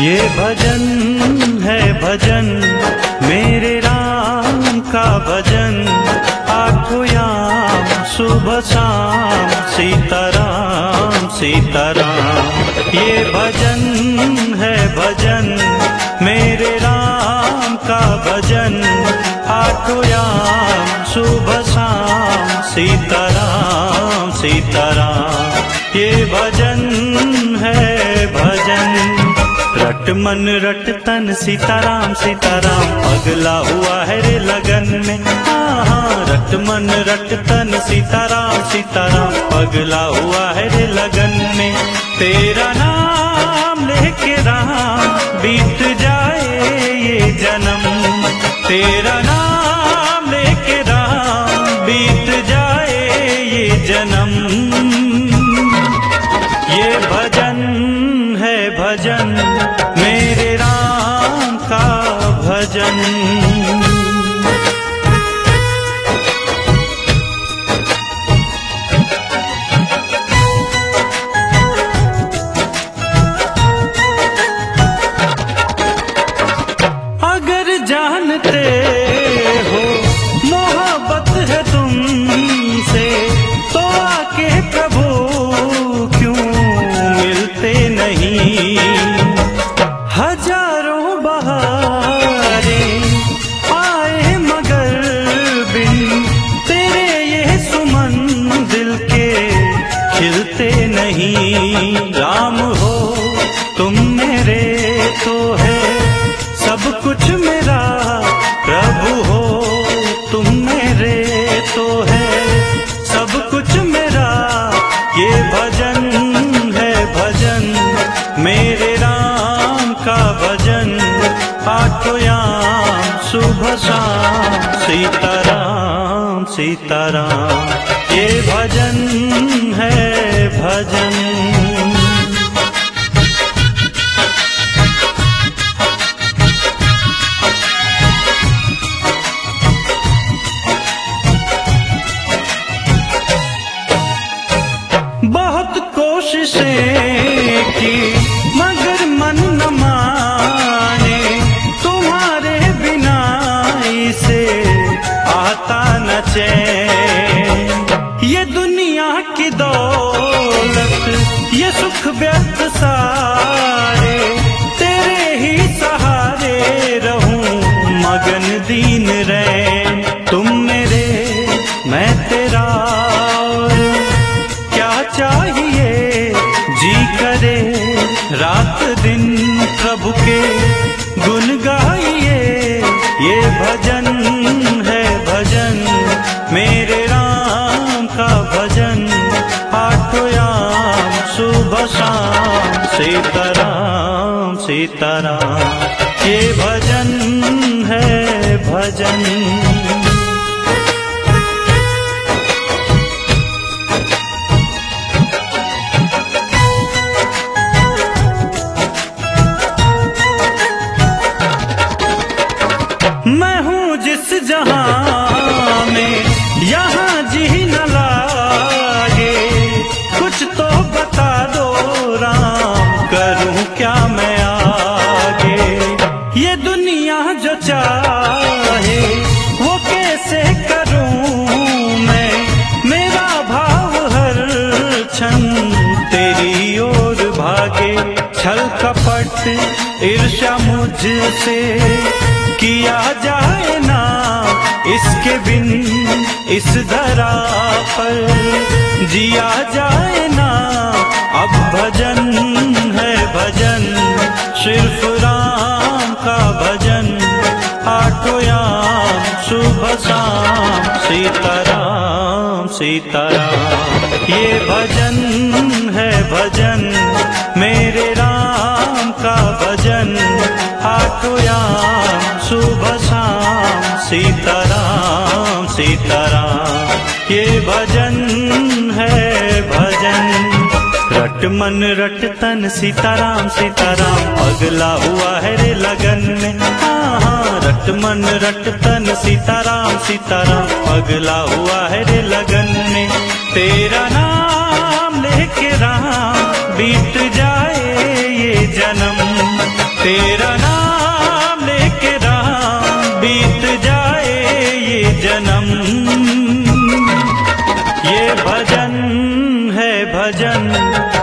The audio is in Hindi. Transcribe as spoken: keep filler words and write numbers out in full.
ये भजन है भजन मेरे राम का भजन, आठों याम सुबह शाम सीताराम सीताराम। ये भजन है भजन मेरे राम का भजन, आठों याम सुबह शाम सीताराम सीताराम। ये भजन है भजन। रट मन रट तन सीताराम सीताराम, पगला हुआ है रे लगन में। हाँ हाँ रट मन रट तन सीताराम सीताराम, पगला हुआ है रे लगन में। तेरा नाम लेके राम बीत जाए ये जन्म, तेरा नाम लेके राम बीत जाए ये जन्म। ये भजन है भजन मेरे राम का भजन। अगर जानते हो मोहब्बत है तुमसे, तो आके प्रभु क्यों मिलते नहीं। हजारों बहारें आए मगर बिन तेरे ये सुमन दिल के खिलते नहीं। राम हो तुम मेरे तो है सब कुछ मेरा, प्रभु हो तुम मेरे तो है सब कुछ मेरा। ये भजन है भजन मेरे राम का भजन, आठों याम सुबह शाम सीताराम सीताराम। ये भजन है भजन। बहुत कोशिशें की मगर मन न माने, तुम्हारे बिना इसे आता न चैन। ये दुनिया की दौलत ये सुख व्यर्थ सारे, तेरे ही सहारे रहूं मगन दीन रैन। तुम मेरे मैं तेरा चाहिए जी करे रात दिन प्रभु के गुण गाइए। ये भजन है भजन मेरे राम का भजन, आठों याम सुबह शाम सीताराम सीताराम। ये भजन है भजन। मैं हूँ जिस जहां में यहाँ जी न लागे, कुछ तो बता दो राम करूँ क्या मैं आगे। ये दुनिया जो चाहे वो कैसे करूँ मैं, मेरा भाव हर क्षण तेरी ओर भागे। छल कपट ईर्ष्या मुझसे किया जाए ना, इसके बिन इस धरा पर जिया जाए ना। अब भजन है भजन सिर्फ राम का भजन, आठों याम सुबह शाम सीताराम सीताराम। ये भजन है भजन मेरे राम का भजन, आठों याम सुबह शाम सीताराम सीताराम। ये भजन है भजन। रट मन रट तन सीताराम सीताराम, पगला हुआ है रे लगन में। हाँ हाँ रट मन रट तन सीताराम सीताराम, पगला हुआ है रे लगन में। तेरा नाम लेके राम बीत जाए ये जन्म, भजन